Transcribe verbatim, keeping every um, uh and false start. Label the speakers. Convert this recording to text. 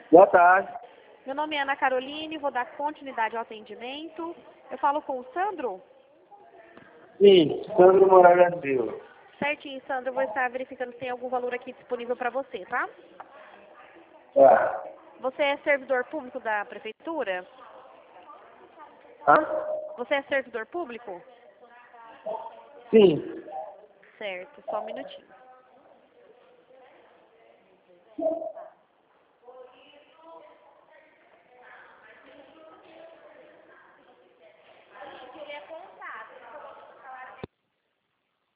Speaker 1: Boa tarde.
Speaker 2: Meu nome é Ana Caroline, vou dar continuidade ao atendimento. Eu falo com o Sandro?
Speaker 1: Sim, Sandro Moraes da Silva.
Speaker 2: Certinho, Sandro. Eu vou estar verificando se tem algum valor aqui disponível para você, tá?
Speaker 1: Tá.
Speaker 2: Você é servidor público da prefeitura?
Speaker 1: Hã?
Speaker 2: Você é servidor público?
Speaker 1: Sim.
Speaker 2: Certo, só um minutinho.